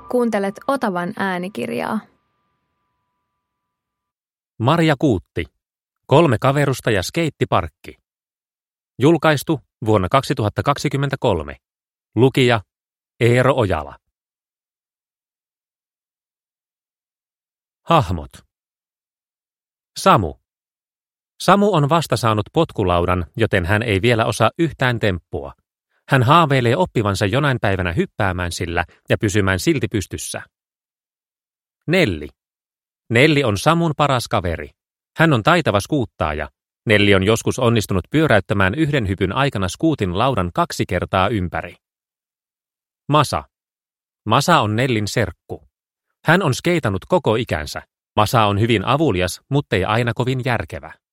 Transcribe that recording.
Kuuntelet Otavan äänikirjaa. Marja Kuutti. 3 kaverusta ja skeittiparkki. Julkaistu vuonna 2023. Lukija Eero Ojala. Hahmot. Samu. Samu on vasta saanut potkulaudan, joten hän ei vielä osaa yhtään temppua. Hän haaveilee oppivansa jonain päivänä hyppäämään sillä ja pysymään silti pystyssä. Nelli. Nelli on Samun paras kaveri. Hän on taitava skuuttaaja. Nelli on joskus onnistunut pyöräyttämään yhden hypyn aikana skuutin laudan 2 kertaa ympäri. Masa. Masa on Nellin serkku. Hän on skeitannut koko ikänsä. Masa on hyvin avulias, muttei aina kovin järkevä.